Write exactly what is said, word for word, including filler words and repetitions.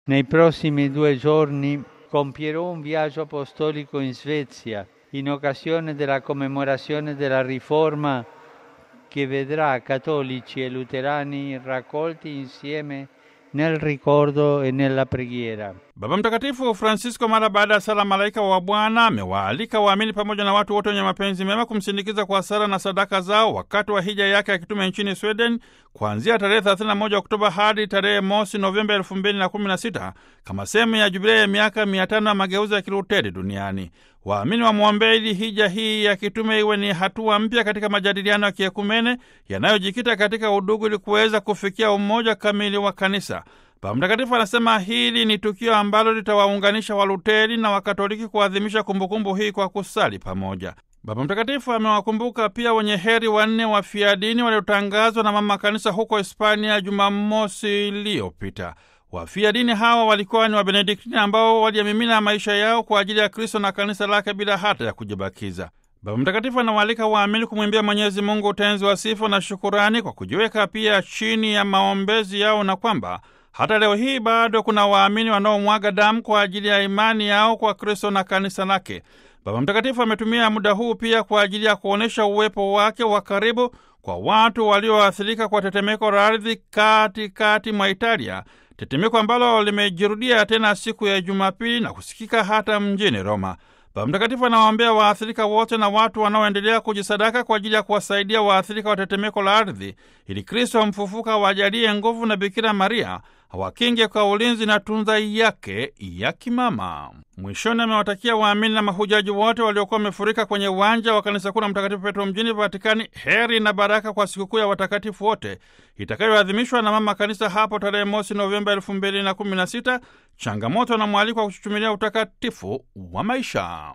Nei prossimi due giorni compierò un viaggio apostolico in Svezia in occasione della commemorazione della Riforma che vedrà cattolici e luterani raccolti insieme nel ricordo e nella preghiera. Baba Mtakatifu Francisco mara baada ya sala malaika wa Bwana amewaalika waamini pamoja na watu wote wenye mapenzi mema kumsindikiza kwa sala na sadaka zao wakati wa hija yake ya kitume nchini Sweden kuanzia tarehe thelathini na moja Oktoba hadi tarehe mosi Novemba elfu mbili na kumi na sita kama sehemu ya jubilei ya miaka mia tano ya mageuzi ya Kiluteri duniani. Waamini wamwombee ili hija hii ya kitume iwe ni hatua mpya katika majadiliano ya kiekumene yanayojikita katika udugu ili kuweza kufikia umoja kamili wa kanisa. Baba Mtakatifu anasema hili ni tukio ambalo litawaunganisha Waluteri na Wakatoliki kuadhimisha kumbukumbu hii kwa kusali pamoja. Baba Mtakatifu amewakumbuka pia wenye heri wanne wafiadini waliotangazwa na Mama Kanisa huko Hispania Jumamosi iliyopita. Wafiadini hawa walikuwa ni Wabenediktini ambao waliamimina maisha yao kwa ajili ya Kristo na kanisa lake bila hata ya kujibakiza. Baba Mtakatifu anawaalika waamini kumwimbia Mwenyezi Mungu utenzi wa sifa na shukurani kwa kujiweka pia chini ya maombezi yao, na kwamba hata leo hii bado kuna waamini wanaomwaga damu kwa ajili ya imani yao kwa Kristo na kanisa lake. Baba Mtakatifu ametumia muda huu pia kwa ajili ya kuonyesha uwepo wake wa karibu kwa watu walioathirika kwa tetemeko la ardhi katikati mwa Italia, tetemeko ambalo limejirudia tena siku ya Jumapili na kusikika hata mjini Roma. Baba Mtakatifu anawaombea waathirika wote na watu wanaoendelea kujisadaka kwa ajili ya kuwasaidia waathirika wa tetemeko la ardhi, ili Kristo mfufuka wajalie nguvu na Bikira Maria hawakinge kwa ulinzi na tunza yake ya kimama. Mwishoni amewatakia waamini na mahujaji wote waliokuwa wamefurika kwenye uwanja wa kanisa kuu la Mtakatifu Petro mjini Vatikani heri na baraka kwa sikukuu ya watakatifu wote itakayoadhimishwa na Mama Kanisa hapo tarehe mosi Novemba elfu mbili na kumi na sita. Changamoto na mwaliko wa kuchuchumilia utakatifu wa maisha.